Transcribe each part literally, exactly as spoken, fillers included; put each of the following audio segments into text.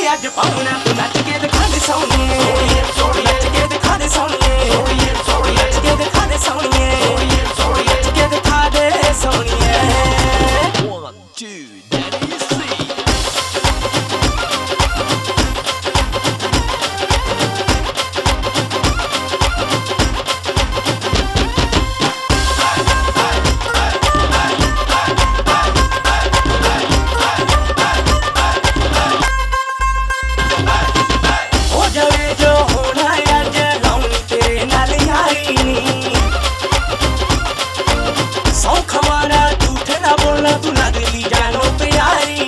ਅੱਜ ਪਾਉਣਾ ਤੂੰ ਨੱਚ ਕੇ ਦਿਖਾ ਦੇ ਸੋਹਣੀਏ, ਨੱਚ ਕੇ ਦਿਖਾ ਦੇ ਸੋਹਣੀਏ, ਨੱਚ ਕੇ ਦਿਖਾ ਦੇ ਸੋਹਣੀਏ, ਨੱਚ ਕੇ ਦਿਖਾ ਦੇ ਸੋਹਣੀਏ। One, two, Daddy, three. तू लगली जानो प्यारी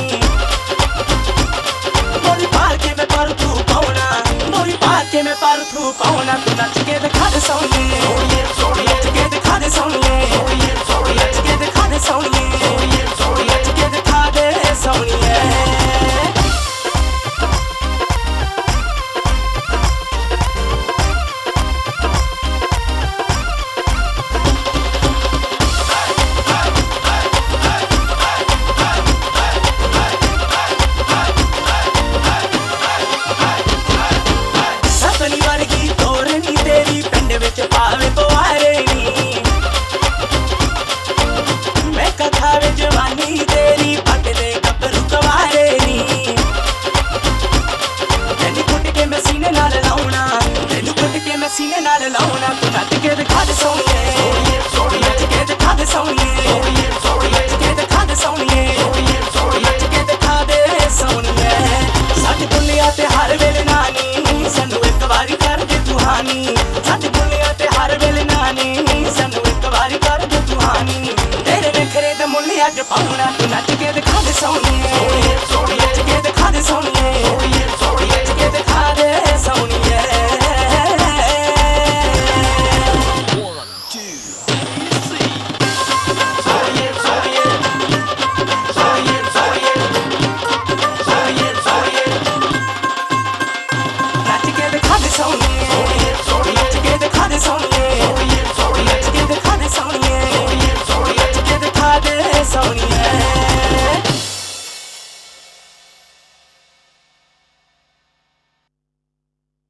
मोरी पार के मैं पर तू पाऊना, मोरी पार के मैं पर तू पाऊना। तू नच के दिखा दे सोहणीए, नच के दिखा दे सोहणीए, नच के दिखा दे सोहणीए, नच के दिखा दे सोहणीए। पावे पुआरे नी मैं कथावे जवानी तेरी पट दे गबरू कवारे नी तेनू कुट के मैं सीने नाल लाउना, तेनू कुट के मैं सीने नाल लाउना। तू नच के दिखा दे सोहणीए, नच के दिखा दे सोहणीए, नच के दिखा दे सोहणीए, नच के दिखा दे सोहणीए। सच दुनिया ते हर वेले नानी सानू एक वारी कर दे तू हानी, सच दुनिया ते हर वेले नानी सानू एक वारी कर दे तू हानी। तेरे नखरे दे मुल्ल अज पाउणा तू नच के दिखा दे सोहणीए।